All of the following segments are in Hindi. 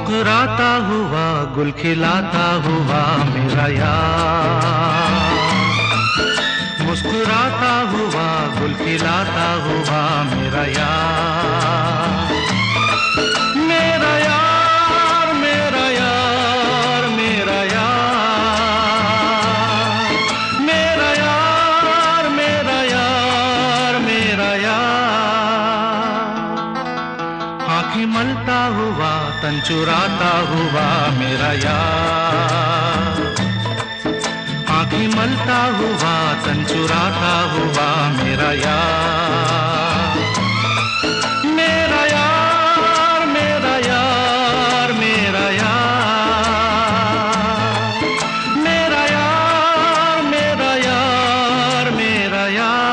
मुस्कुराता हुआ गुल खिलाता हुआ मेरा यार, मुस्कुराता हुआ गुल खिलाता हुआ मेरा यार, मेरा यार मेरा यार मेरा यार, मेरा यार मेरा यार मेरा यार। आँखें मलता हुआ तन चुराता हुआ मेरा यार, आँखें मलता हुआ तन चुराता हुआ मेरा यार, मेरा यार मेरा यार मेरा यार, मेरा यार मेरा यार मेरा यार।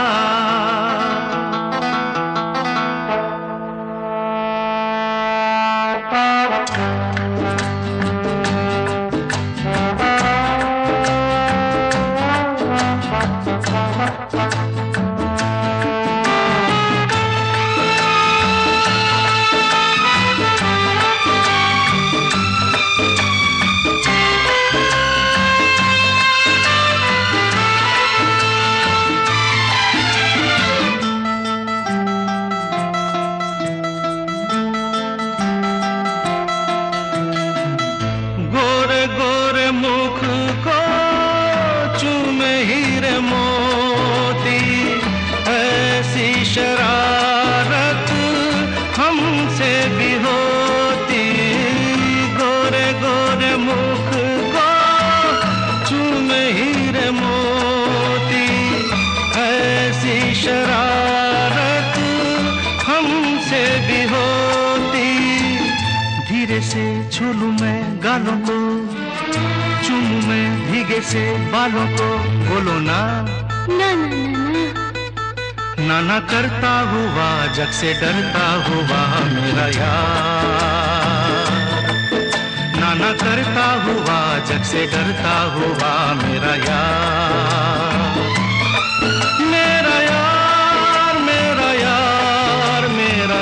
गोरे मुख को चूमे हीरे मोती, ऐसी शरारत हमसे भी होती। गोरे गोरे मुख को चूमे हीरे मोती, ऐसी शरारत हमसे भी होती। धीरे से छूलूं मैं गालों को, चूमूं मैं भीगे से बालों को, बोलो ना ना ना ना ना। नाना करता हुआ जग से डरता हुआ मेरा यार, नाना करता हुआ जग से डरता हुआ मेरा यार, मेरा यार मेरा यार मेरा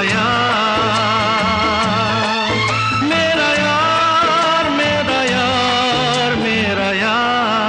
यार, मेरा यार मेरा यार मेरा यार।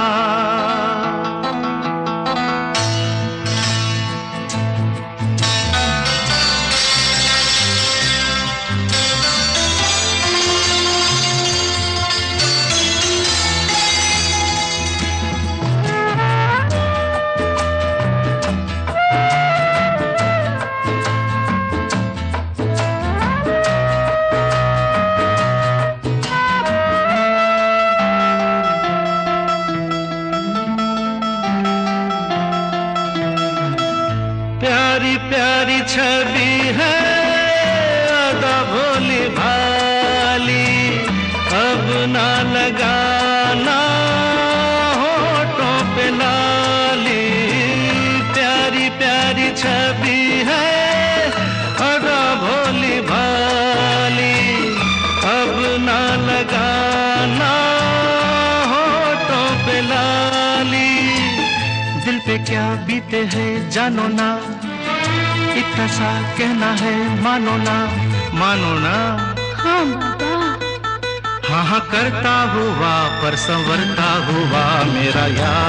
प्यारी प्यारी छवि है अदा भोली भाली, अब ना लगाना होठों पे लाली। प्यारी प्यारी छवि है अदा भोली भाली, अब ना लगाना होठों पे लाली। दिल पे क्या बीते है जानो ना, इतना सा कहना है मानो ना, मानो ना। हाँ बाबा। हाँ हाँ करता हुआ पर संवरता हुआ मेरा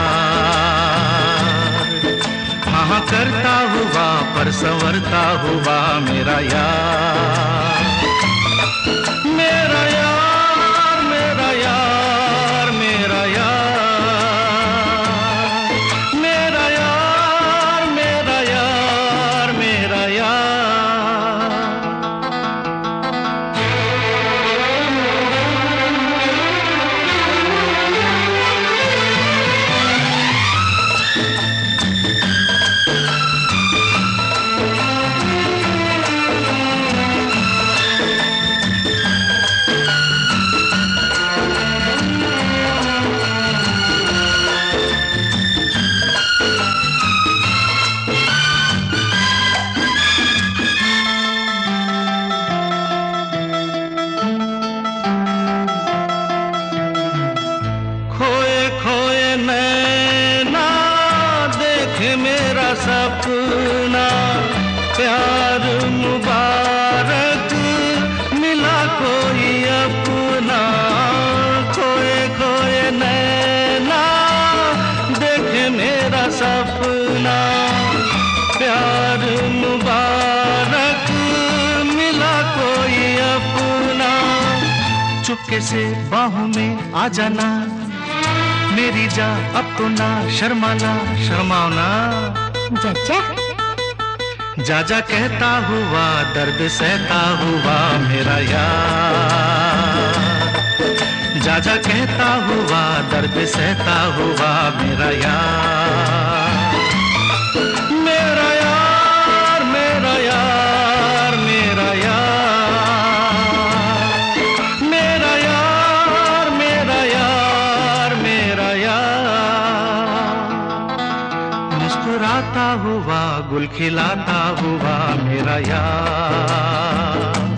यार, हाँ हाँ करता हुआ पर संवरता हुआ मेरा यार, मेरा यार मेरा यार मेरा यार, मेरा यार मेरा यार मेरा यार। चुपके से बाहों में आ जाना, मेरी जा अब तो ना शर्माना, शर्माओ ना। चाचा जा जा कहता हुआ दर्द सहता हुआ मेरा यार, जा जा कहता हुआ दर्द सहता हुआ मेरा यार, मेरा यार मेरा यार मेरा यार, मेरा यार मेरा यार मेरा यार, मुस्कुराता हुआ गुल खिलाता हुआ मेरा यार।